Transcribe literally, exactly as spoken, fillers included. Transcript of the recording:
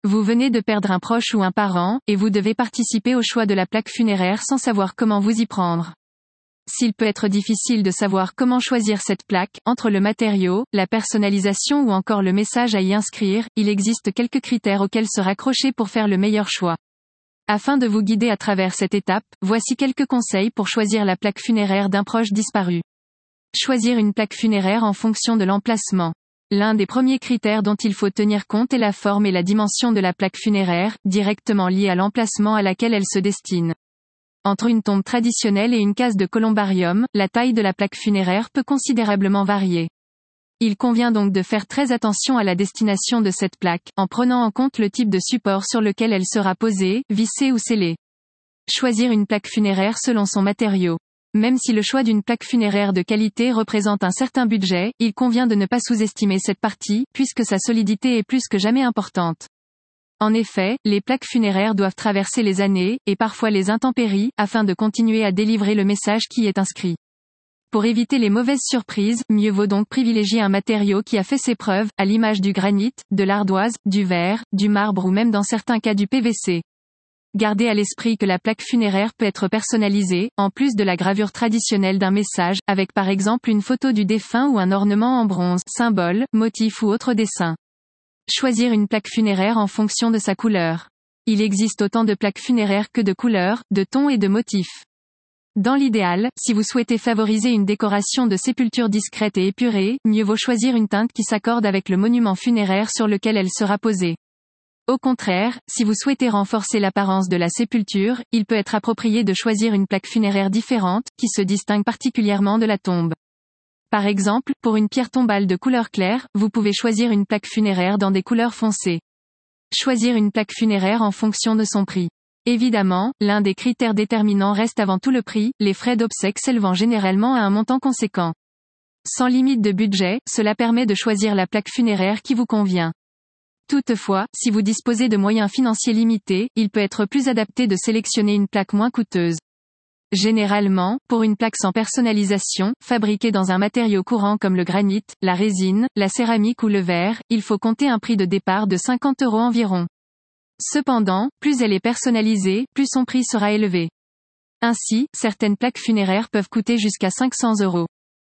Vous venez de perdre un proche ou un parent, et vous devez participer au choix de la plaque funéraire sans savoir comment vous y prendre. S'il peut être difficile de savoir comment choisir cette plaque, entre le matériau, la personnalisation ou encore le message à y inscrire, il existe quelques critères auxquels se raccrocher pour faire le meilleur choix. Afin de vous guider à travers cette étape, voici quelques conseils pour choisir la plaque funéraire d'un proche disparu. Choisir une plaque funéraire en fonction de l'emplacement. L'un des premiers critères dont il faut tenir compte est la forme et la dimension de la plaque funéraire, directement liée à l'emplacement à laquelle elle se destine. Entre une tombe traditionnelle et une case de columbarium, la taille de la plaque funéraire peut considérablement varier. Il convient donc de faire très attention à la destination de cette plaque, en prenant en compte le type de support sur lequel elle sera posée, vissée ou scellée. Choisir une plaque funéraire selon son matériau. Même si le choix d'une plaque funéraire de qualité représente un certain budget, il convient de ne pas sous-estimer cette partie, puisque sa solidité est plus que jamais importante. En effet, les plaques funéraires doivent traverser les années, et parfois les intempéries, afin de continuer à délivrer le message qui y est inscrit. Pour éviter les mauvaises surprises, mieux vaut donc privilégier un matériau qui a fait ses preuves, à l'image du granit, de l'ardoise, du verre, du marbre ou même dans certains cas du P V C. Gardez à l'esprit que la plaque funéraire peut être personnalisée, en plus de la gravure traditionnelle d'un message, avec par exemple une photo du défunt ou un ornement en bronze, symbole, motif ou autre dessin. Choisir une plaque funéraire en fonction de sa couleur. Il existe autant de plaques funéraires que de couleurs, de tons et de motifs. Dans l'idéal, si vous souhaitez favoriser une décoration de sépulture discrète et épurée, mieux vaut choisir une teinte qui s'accorde avec le monument funéraire sur lequel elle sera posée. Au contraire, si vous souhaitez renforcer l'apparence de la sépulture, il peut être approprié de choisir une plaque funéraire différente, qui se distingue particulièrement de la tombe. Par exemple, pour une pierre tombale de couleur claire, vous pouvez choisir une plaque funéraire dans des couleurs foncées. Choisir une plaque funéraire en fonction de son prix. Évidemment, l'un des critères déterminants reste avant tout le prix, les frais d'obsèques s'élevant généralement à un montant conséquent. Sans limite de budget, cela permet de choisir la plaque funéraire qui vous convient. Toutefois, si vous disposez de moyens financiers limités, il peut être plus adapté de sélectionner une plaque moins coûteuse. Généralement, pour une plaque sans personnalisation, fabriquée dans un matériau courant comme le granit, la résine, la céramique ou le verre, il faut compter un prix de départ de cinquante euros environ. Cependant, plus elle est personnalisée, plus son prix sera élevé. Ainsi, certaines plaques funéraires peuvent coûter jusqu'à cinq cents euros.